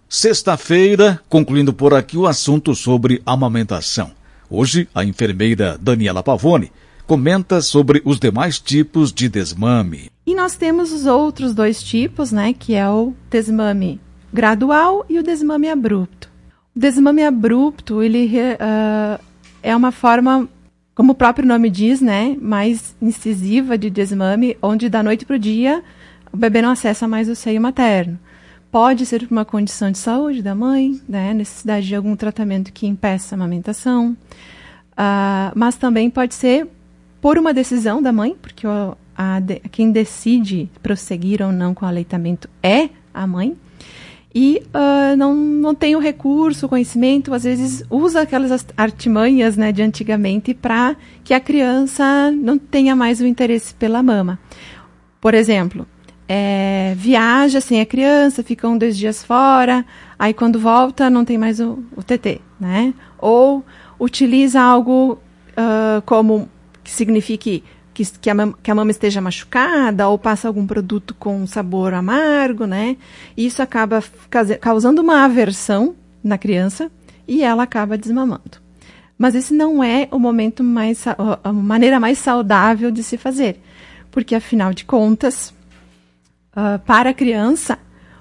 Sexta-feira, concluindo por aqui o assunto sobre amamentação. Hoje, a enfermeira Daniela Pavone comenta sobre os demais tipos de desmame. E nós temos os outros dois tipos, né, que é o desmame gradual e o desmame abrupto. O desmame abrupto, ele é uma forma, como o próprio nome diz, né, mais incisiva de desmame, onde da noite para o dia o bebê não acessa mais o seio materno. Pode ser por uma condição de saúde da mãe, né, necessidade de algum tratamento que impeça a amamentação, mas também pode ser por uma decisão da mãe, porque quem decide prosseguir ou não com o aleitamento é a mãe, e não tem o recurso, o conhecimento, às vezes usa aquelas artimanhas, né, de antigamente para que a criança não tenha mais o interesse pela mama. Por exemplo, viaja sem a criança, fica 2 dias fora, aí quando volta não tem mais o TT, né? Ou utiliza algo como que signifique que a mama esteja machucada, ou passa algum produto com sabor amargo, né? Isso acaba causando uma aversão na criança e ela acaba desmamando. Mas esse não é a maneira mais saudável de se fazer, porque afinal de contas, para a criança,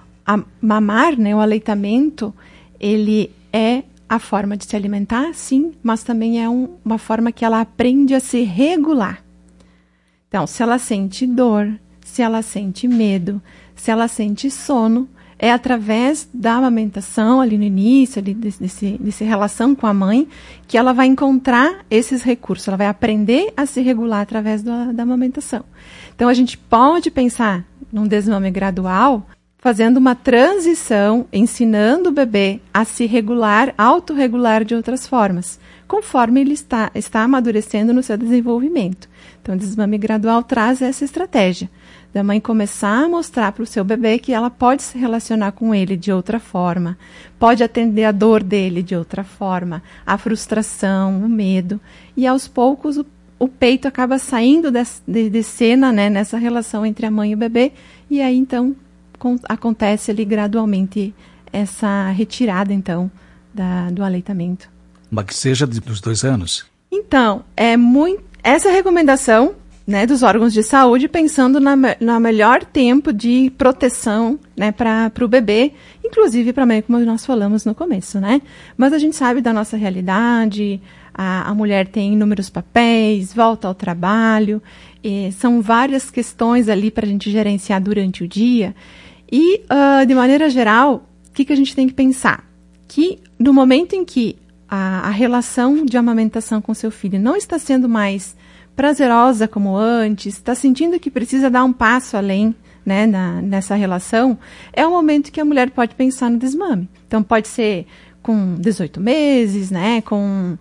mamar, né, o aleitamento, ele é a forma de se alimentar, sim, mas também é uma forma que ela aprende a se regular. Então, se ela sente dor, se ela sente medo, se ela sente sono, é através da amamentação, ali no início, ali desse relação com a mãe, que ela vai encontrar esses recursos, ela vai aprender a se regular através da amamentação. Então, a gente pode pensar num desmame gradual, fazendo uma transição, ensinando o bebê a se regular, autorregular de outras formas, conforme ele está amadurecendo no seu desenvolvimento. Então, o desmame gradual traz essa estratégia da mãe começar a mostrar para o seu bebê que ela pode se relacionar com ele de outra forma, pode atender a dor dele de outra forma, a frustração, o medo, e aos poucos o peito acaba saindo de cena, né, nessa relação entre a mãe e o bebê, e aí então acontece ali gradualmente essa retirada então do aleitamento. Mas que seja dos 2 anos. Então, essa recomendação, né, dos órgãos de saúde, pensando na melhor tempo de proteção, né, para o bebê, inclusive para a mãe, como nós falamos no começo, né? Mas a gente sabe da nossa realidade, a mulher tem inúmeros papéis, volta ao trabalho, são várias questões ali para a gente gerenciar durante o dia. E, de maneira geral, o que a gente tem que pensar? Que no momento em que a relação de amamentação com seu filho não está sendo mais prazerosa como antes, está sentindo que precisa dar um passo além, né, nessa relação, é o momento que a mulher pode pensar no desmame. Então, pode ser com 18 meses, né, com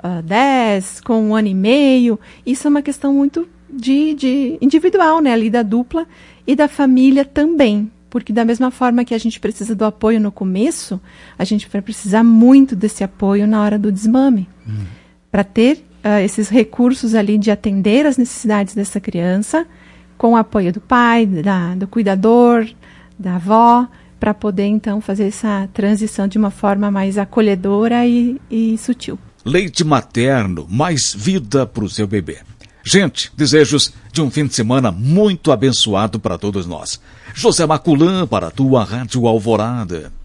10, com 1 ano e meio. Isso é uma questão muito de individual, né, ali da dupla e da família também. Porque da mesma forma que a gente precisa do apoio no começo, a gente vai precisar muito desse apoio na hora do desmame. Para ter esses recursos ali de atender as necessidades dessa criança, com o apoio do pai, do cuidador, da avó, para poder então fazer essa transição de uma forma mais acolhedora e sutil. Leite materno, mais vida para o seu bebê. Gente, desejos de um fim de semana muito abençoado para todos nós. José Maculan para a tua Rádio Alvorada.